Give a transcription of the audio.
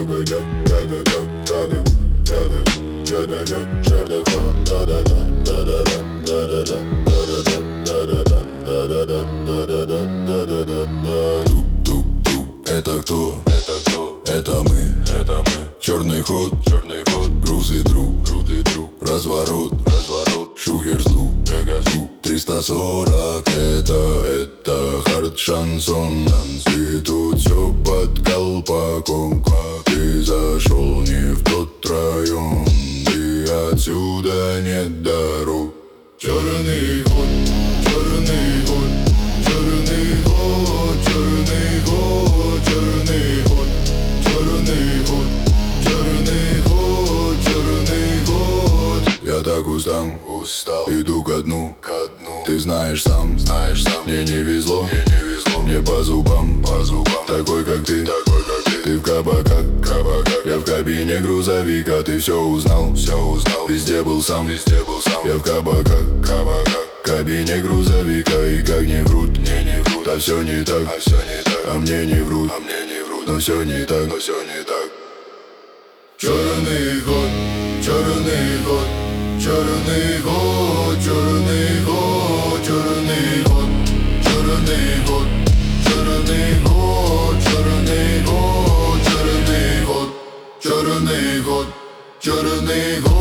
Это кто? Это мы. Черный ход, груз и друг, разворот, шухер злу, 340, это хард шансон. И тут все под колпаком. Ты зашел не в тот район, и отсюда нет дорог. Черный ход, черный ход, черный ход, черный ход, черный ход, черный ход, черный ход, черный ход. Я так устал, иду ко дну. Ты знаешь сам, мне не везло, мне по зубам, такой как ты. Ты в кабаках, я в кабине грузовика. Ты все узнал, везде был сам. Я в кабаках, кабине грузовика. И как не врут, да все не так, а мне не врут, но все не так. Черный ход, черный ход, черный ход, черный ход, черный ход, черный ход, черный ход, черный ход, черный ход, черный ход, черный ход.